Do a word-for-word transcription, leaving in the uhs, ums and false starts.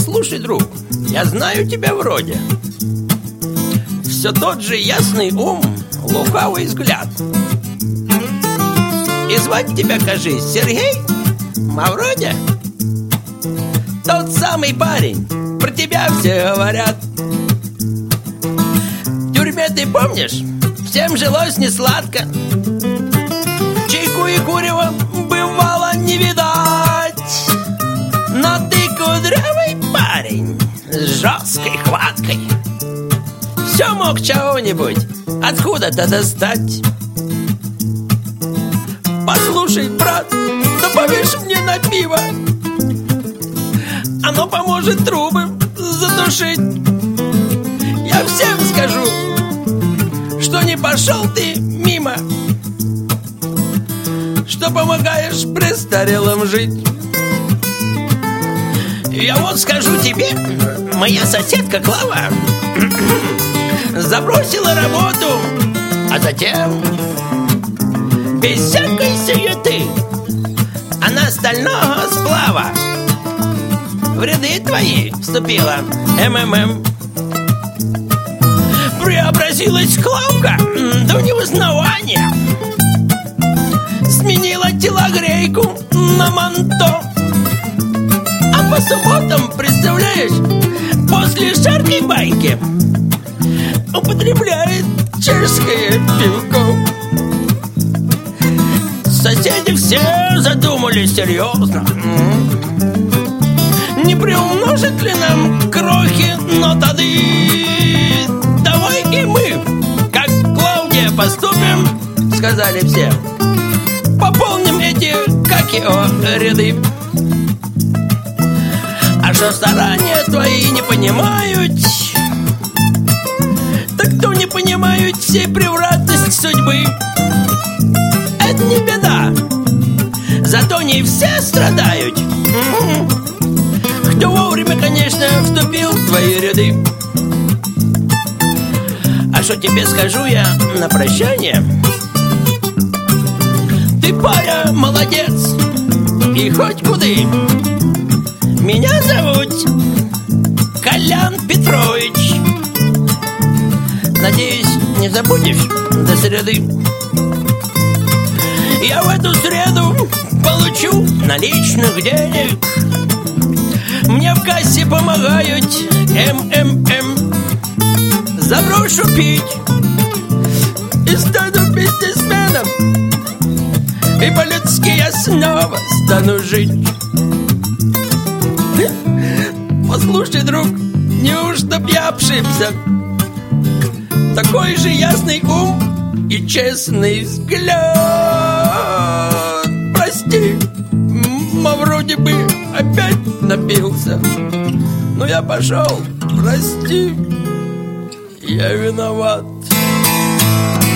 Послушай, друг, я знаю тебя вроде. Все тот же ясный ум, лукавый взгляд. И звать тебя, кажись, Сергей? Мавроди? Тот самый парень, про тебя все говорят. В тюрьме, ты помнишь, всем жилось несладко. Чайку и курева бывало не видать. Но ты кудрявый парень с жесткой хваткой. Все мог чего-нибудь откуда-то достать. Послушай, брат, да повешь мне на пиво. Оно поможет трубы задушить. Я всем скажу, что не пошел ты мимо, что помогаешь престарелым жить. Я вот скажу тебе, моя соседка Клава забросила работу, а затем без всякой суеты она стального сплава в ряды твои вступила. МММ. Преобразилась Клавка до неузнавания. Сменила телогрейку на манто. А по субботам, представляешь, после жаркой баньки употребляет чешское пивко. Соседи все задумались серьезно, не приумножит ли нам крохи, но тады давай и мы, как Клавдия, поступим, сказали все. Пополним эти, как его, ряды. А что старания твои не понимают, так кто не понимают всей превратности судьбы. Это не беда, зато не все страдают. Кто вовремя, конечно, вступил в твои ряды. А что тебе скажу я на прощание? Ты, паря, молодец, и хоть куды. Меня зовут Колян Петрович. Надеюсь, не забудешь до среды. Я в эту среду получу наличных денег. Мне в кассе помогают МММ. Заброшу пить и стану бизнесменом. И по-людски я снова стану жить. Послушай, друг, неужто б я ошибся? Такой же ясный ум и честный взгляд. Прости, вроде бы опять напился. Но я пошел, прости, я виноват.